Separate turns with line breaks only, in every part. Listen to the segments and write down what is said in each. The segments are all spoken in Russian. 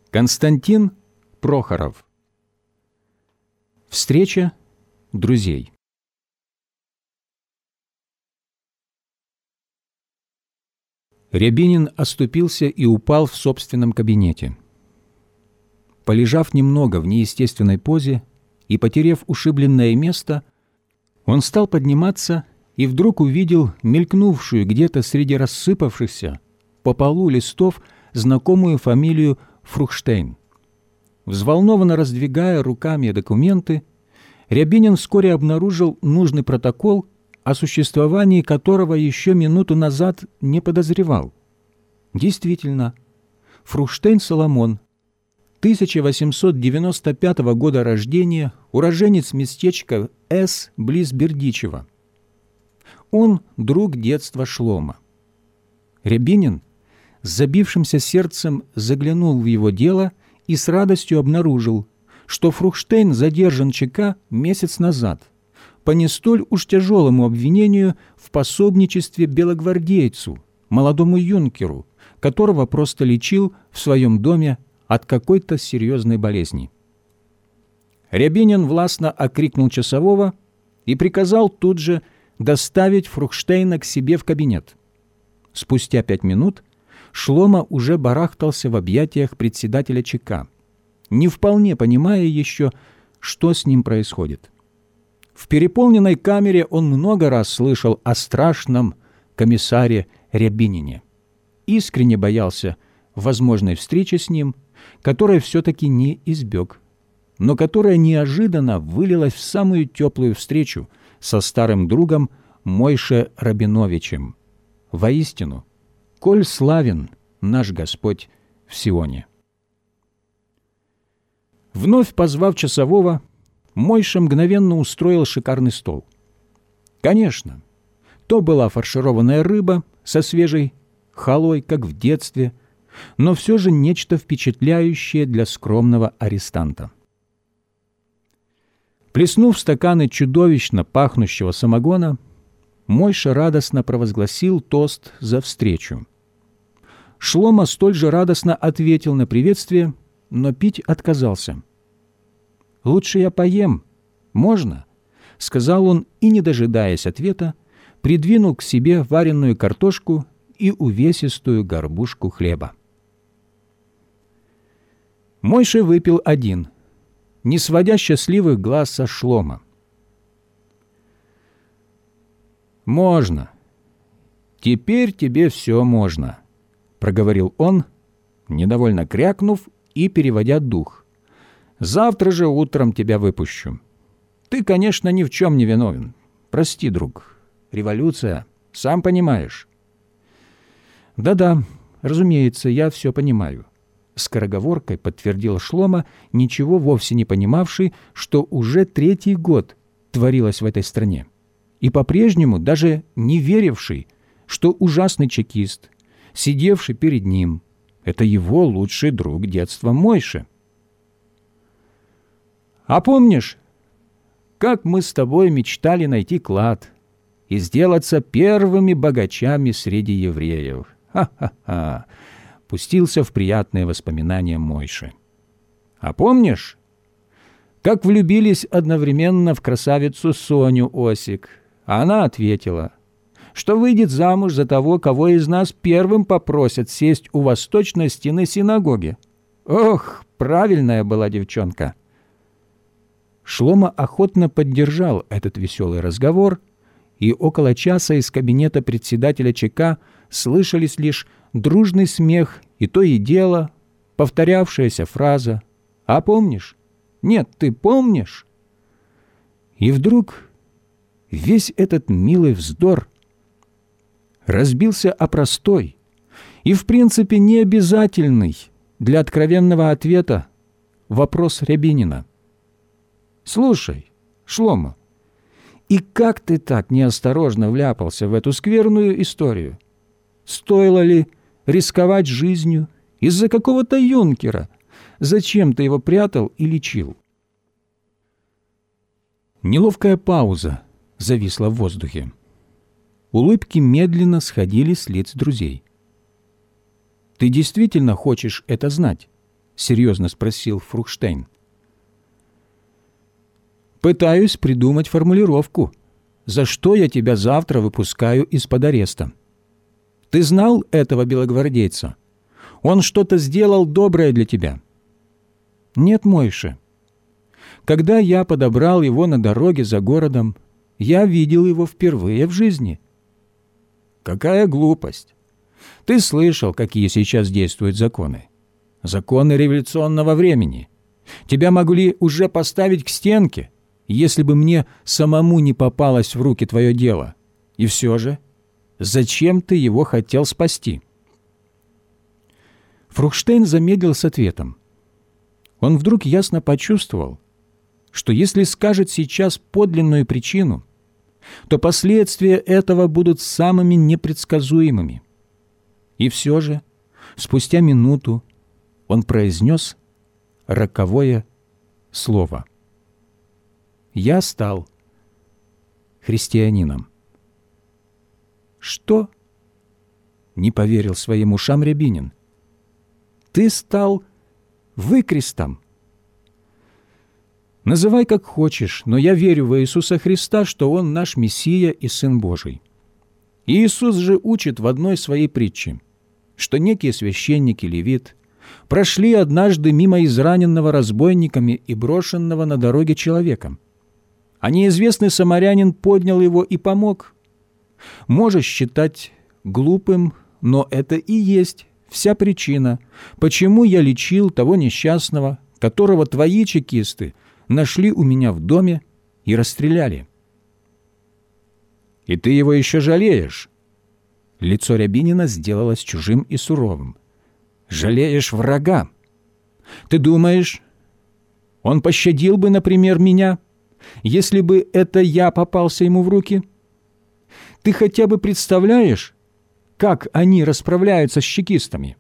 Константин Прохоров. Встреча друзей. Рябинин оступился и упал в собственном кабинете. Полежав немного в неестественной позе и потеряв ушибленное место, он стал подниматься и вдруг увидел мелькнувшую где-то среди рассыпавшихся по полу листов знакомую фамилию Фрухштейн. Взволнованно раздвигая руками документы, Рябинин вскоре обнаружил нужный протокол, о существовании которого еще минуту назад не подозревал. Действительно, Фрухштейн Соломон, 1895 года рождения, уроженец местечка С. близ Бердичева. Он друг детства Шлома. Рябинин с забившимся сердцем заглянул в его дело и с радостью обнаружил, что Фрухштейн задержан ЧК месяц назад по не столь уж тяжелому обвинению в пособничестве белогвардейцу, молодому юнкеру, которого просто лечил в своем доме от какой-то серьезной болезни. Рябинин властно окрикнул часового и приказал тут же доставить Фрухштейна к себе в кабинет. Спустя 5 минут Шлома уже барахтался в объятиях председателя ЧК, не вполне понимая еще, что с ним происходит. В переполненной камере он много раз слышал о страшном комиссаре Рябинине. Искренне боялся возможной встречи с ним, которой все-таки не избег, но которая неожиданно вылилась в самую теплую встречу со старым другом Мойше Рабиновичем. Воистину, коль славен наш Господь в Сионе. Вновь позвав часового, Мойша мгновенно устроил шикарный стол. Конечно, то была фаршированная рыба со свежей халой, как в детстве, но все же нечто впечатляющее для скромного арестанта. Плеснув в стаканы чудовищно пахнущего самогона, Мойша радостно провозгласил тост за встречу. Шлома столь же радостно ответил на приветствие, но пить отказался. «Лучше я поем. Можно?» — сказал он и, не дожидаясь ответа, придвинул к себе вареную картошку и увесистую горбушку хлеба. Мойша выпил один, не сводя счастливых глаз со Шлома. «Можно. Теперь тебе все можно», — проговорил он, недовольно крякнув и переводя дух. «Завтра же утром тебя выпущу. Ты, конечно, ни в чем не виновен. Прости, друг. Революция, сам понимаешь». «Да-да, разумеется, я все понимаю», — скороговоркой подтвердил Шлома, ничего вовсе не понимавший, что уже 3-й год творилось в этой стране, и по-прежнему даже не веривший, что ужасный чекист, сидевший перед ним, это его лучший друг детства Мойша. «А помнишь, как мы с тобой мечтали найти клад и сделаться первыми богачами среди евреев? Ха-ха-ха!» — пустился в приятные воспоминания Мойша. «А помнишь, как влюбились одновременно в красавицу Соню Осик, а она ответила, что выйдет замуж за того, кого из нас первым попросят сесть у восточной стены синагоги? Ох, правильная была девчонка!» Шлома охотно поддержал этот веселый разговор, и около часа из кабинета председателя ЧК слышались лишь дружный смех и то и дело повторявшаяся фраза «А помнишь? Нет, ты помнишь?» И вдруг весь этот милый вздор разбился о простой и, в принципе, необязательный для откровенного ответа вопрос Рябинина. «Слушай, Шлома, и как ты так неосторожно вляпался в эту скверную историю? Стоило ли рисковать жизнью из-за какого-то юнкера? Зачем ты его прятал и лечил?» Неловкая пауза зависла в воздухе. Улыбки медленно сходили с лиц друзей. «Ты действительно хочешь это знать?» — серьезно спросил Фрухштейн. «Пытаюсь придумать формулировку, за что я тебя завтра выпускаю из-под ареста. Ты знал этого белогвардейца? Он что-то сделал доброе для тебя?» «Нет, Мойше. Когда я подобрал его на дороге за городом, я видел его впервые в жизни». «Какая глупость! Ты слышал, какие сейчас действуют законы. Законы революционного времени. Тебя могли уже поставить к стенке, если бы мне самому не попалось в руки твое дело. И все же, зачем ты его хотел спасти?» Фрухштейн замедлил с ответом. Он вдруг ясно почувствовал, что если скажет сейчас подлинную причину, то последствия этого будут самыми непредсказуемыми. И все же, спустя минуту, он произнес роковое слово. «Я стал христианином». «Что?» — не поверил своим ушам Рябинин. «Ты стал выкрестом?» «Называй как хочешь, но я верю в Иисуса Христа, что Он наш Мессия и Сын Божий. Иисус же учит в одной своей притче, что некие священники, левит, прошли однажды мимо израненного разбойниками и брошенного на дороге человека. А неизвестный самарянин поднял его и помог. Можешь считать глупым, но это и есть вся причина, почему я лечил того несчастного, которого твои чекисты нашли у меня в доме и расстреляли». «И ты его еще жалеешь?» Лицо Рябинина сделалось чужим и суровым. «Жалеешь врага? Ты думаешь, он пощадил бы, например, меня, если бы это я попался ему в руки? Ты хотя бы представляешь, как они расправляются с чекистами?»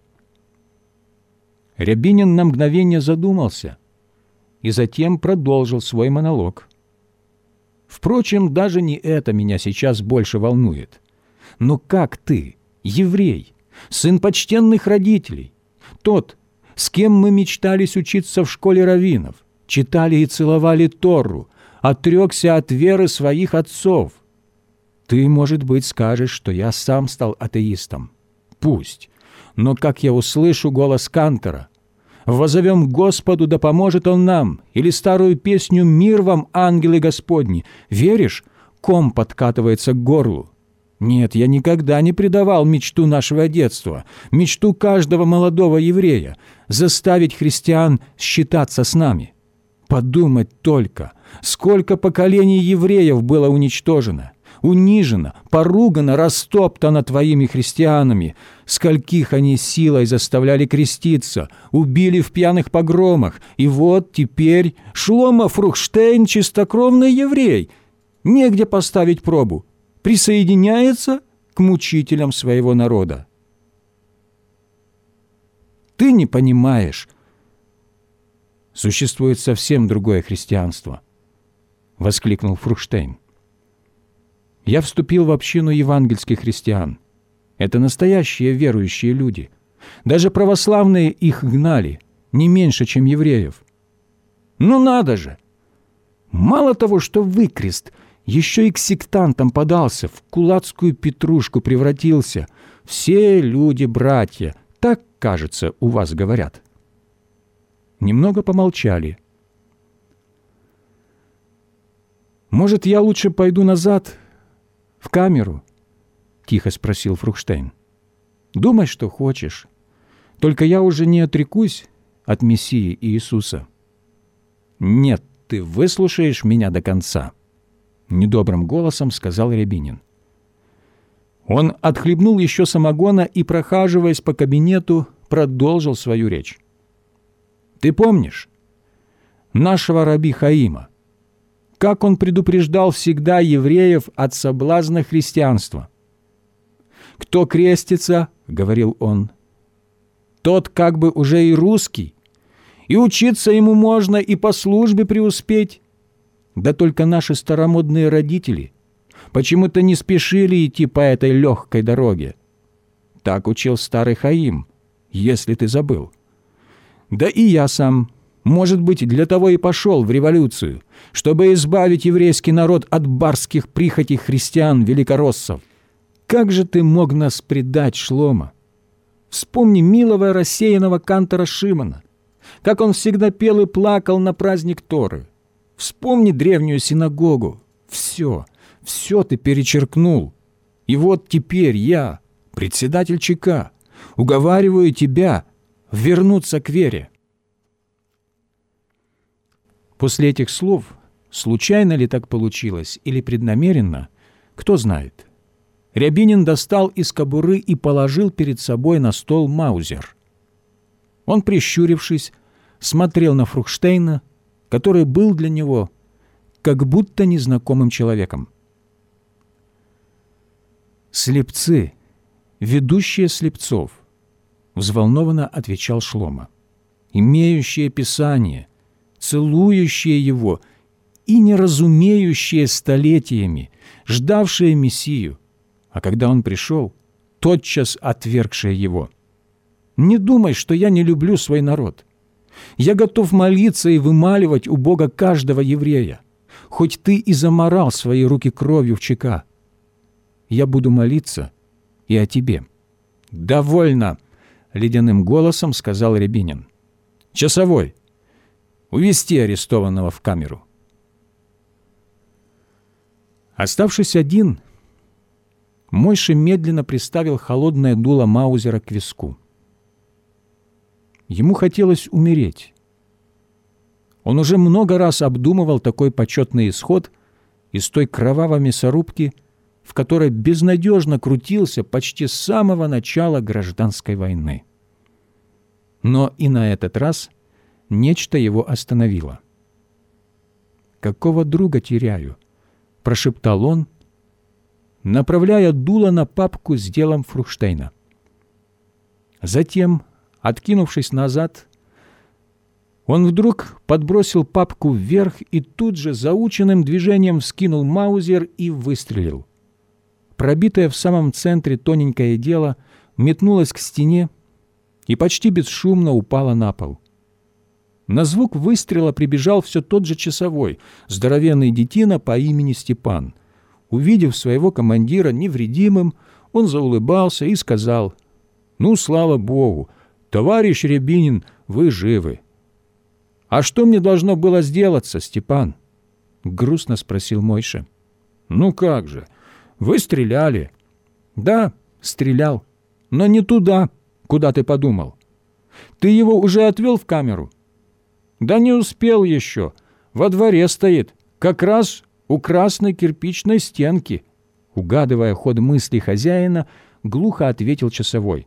Рябинин на мгновение задумался и затем продолжил свой монолог. «Впрочем, даже не это меня сейчас больше волнует. Но как ты, еврей, сын почтенных родителей, тот, с кем мы мечтались учиться в школе раввинов, читали и целовали Тору, отрекся от веры своих отцов? Ты, может быть, скажешь, что я сам стал атеистом. Пусть. Но как я услышу голос кантора: «Воззовем Господу, да поможет Он нам», или старую песню «Мир вам, ангелы Господни», веришь, ком подкатывается к горлу. Нет, я никогда не предавал мечту нашего детства, мечту каждого молодого еврея — заставить христиан считаться с нами. Подумать только, сколько поколений евреев было уничтожено, унижено, поругано, растоптано твоими христианами, скольких они силой заставляли креститься, убили в пьяных погромах, и вот теперь Шломо Фрухштейн, чистокровный еврей, негде поставить пробу, присоединяется к мучителям своего народа. Ты не понимаешь. Существует совсем другое христианство, — воскликнул Фрухштейн. Я вступил в общину евангельских христиан. Это настоящие верующие люди. Даже православные их гнали, не меньше, чем евреев. Ну надо же! Мало того, что выкрест, еще и к сектантам подался, в кулацкую петрушку превратился. Все люди братья, так, кажется, у вас говорят. Немного помолчали. «Может, я лучше пойду назад, в камеру?» — тихо спросил Фрухштейн. «Думай, что хочешь. Только я уже не отрекусь от Мессии Иисуса». «Нет, ты выслушаешь меня до конца», — недобрым голосом сказал Рябинин. Он отхлебнул еще самогона и, прохаживаясь по кабинету, продолжил свою речь. «Ты помнишь нашего раби Хаима? Как он предупреждал всегда евреев от соблазна христианства? «Кто крестится, — говорил он, — тот как бы уже и русский, и учиться ему можно, и по службе преуспеть. Да только наши старомодные родители почему-то не спешили идти по этой легкой дороге. Так учил старый Хаим, если ты забыл. Да и я сам, может быть, для того и пошел в революцию, чтобы избавить еврейский народ от барских прихотей христиан-великороссов. Как же ты мог нас предать, Шломо? Вспомни милого рассеянного кантора Шимона, как он всегда пел и плакал на праздник Торы. Вспомни древнюю синагогу. Все ты перечеркнул. И вот теперь я, председатель ЧК, уговариваю тебя вернуться к вере. После этих слов, случайно ли так получилось или преднамеренно, кто знает, Рябинин достал из кобуры и положил перед собой на стол маузер. Он, прищурившись, смотрел на Фрухштейна, который был для него как будто незнакомым человеком. «Слепцы, ведущие слепцов», — взволнованно отвечал Шломо, «имеющие Писание, целующие его и не разумеющие столетиями, ждавшие Мессию, а когда он пришел, тотчас отвергшие его. Не думай, что я не люблю свой народ. Я готов молиться и вымаливать у Бога каждого еврея, хоть ты и заморал свои руки кровью в ЧК. Я буду молиться и о тебе». «Довольно!» — ледяным голосом сказал Рябинин. «Часовой, увести арестованного в камеру». Оставшись один, Мойша медленно приставил холодное дуло маузера к виску. Ему хотелось умереть. Он уже много раз обдумывал такой почетный исход из той кровавой мясорубки, в которой безнадежно крутился почти с самого начала гражданской войны. Но и на этот раз нечто его остановило. «Какого друга теряю?» – прошептал он, направляя дуло на папку с делом Фрухштейна. Затем, откинувшись назад, он вдруг подбросил папку вверх и тут же заученным движением вскинул маузер и выстрелил. Пробитое в самом центре тоненькое дело метнулось к стене и почти бесшумно упало на пол. На звук выстрела прибежал все тот же часовой, здоровенный детина по имени Степан. Увидев своего командира невредимым, он заулыбался и сказал: «Ну, слава Богу, товарищ Рябинин, вы живы». «А что мне должно было сделаться, Степан?» — грустно спросил Мойша. «Ну как же, вы стреляли». «Да, стрелял, но не туда, куда ты подумал. Ты его уже отвел в камеру?» «Да не успел еще, во дворе стоит, как раз у красной кирпичной стенки», — угадывая ход мыслей хозяина, глухо ответил часовой.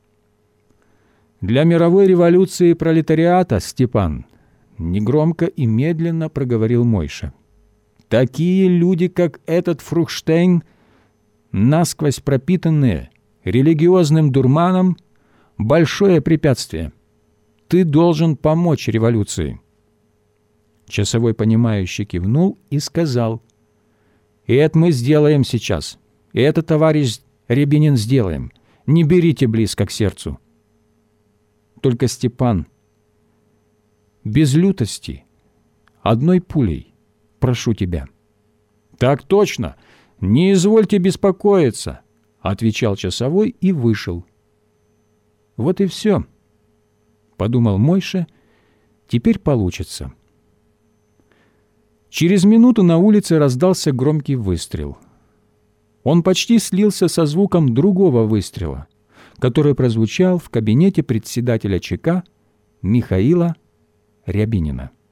«Для мировой революции пролетариата, Степан», — негромко и медленно проговорил Мойша, «такие люди, как этот Фрухштейн, насквозь пропитанные религиозным дурманом, большое препятствие. Ты должен помочь революции». Часовой, понимающе кивнул и сказал: «И это мы сделаем сейчас. И это, товарищ Рябинин, сделаем. Не берите близко к сердцу. Только, Степан, без лютости, одной пулей, прошу тебя». «Так точно! Не извольте беспокоиться», — отвечал часовой и вышел. «Вот и все», — подумал Мойша, — «теперь получится». Через минуту на улице раздался громкий выстрел. Он почти слился со звуком другого выстрела, который прозвучал в кабинете председателя ЧК Михаила Рябинина.